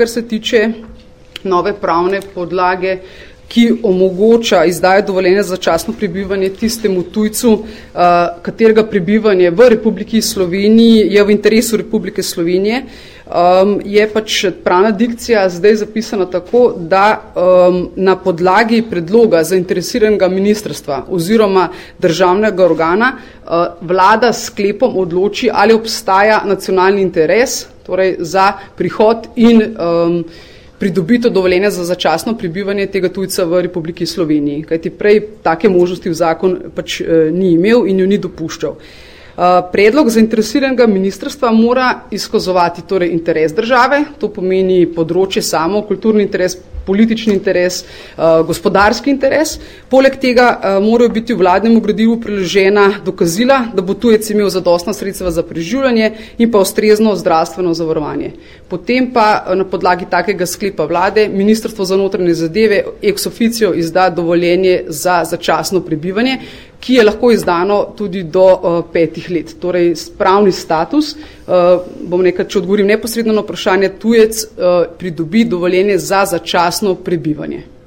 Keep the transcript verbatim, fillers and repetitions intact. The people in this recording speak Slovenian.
kar se tiče nove pravne podlage, ki omogoča izdajo dovoljenja za začasno prebivanje tistemu tujcu, katerega prebivanje v Republiki Sloveniji je v interesu Republike Slovenije, je pač pravna dikcija zdaj zapisana tako, da na podlagi predloga zainteresiranega ministrstva oziroma državnega organa vlada s sklepom odloči, ali obstaja nacionalni interes, torej za prihod in pridobito dovoljenja za začasno prebivanje tega tujca v Republiki Sloveniji, kajti prej take možnosti v zakon pač e, ni imel in jo ni dopuščal. E, predlog zainteresiranega ministrstva mora izkazovati torej interes države, to pomeni področje samo, kulturni interes, politični interes, uh, gospodarski interes. Poleg tega uh, morajo biti v vladnemu gradivu priložena dokazila, da bo tujec imel zadostna sredstva za preživljanje in pa ustrezno zdravstveno zavarovanje. Potem pa uh, na podlagi takega sklepa vlade Ministrstvo za notranje zadeve ex officio izda dovoljenje za začasno prebivanje, ki je lahko izdano tudi do uh, petih let. Torej, pravni status, uh, bom nekaj, če odgovorim neposredno na vprašanje, tujec uh, pridobi dovoljenje za začasno prebivanje.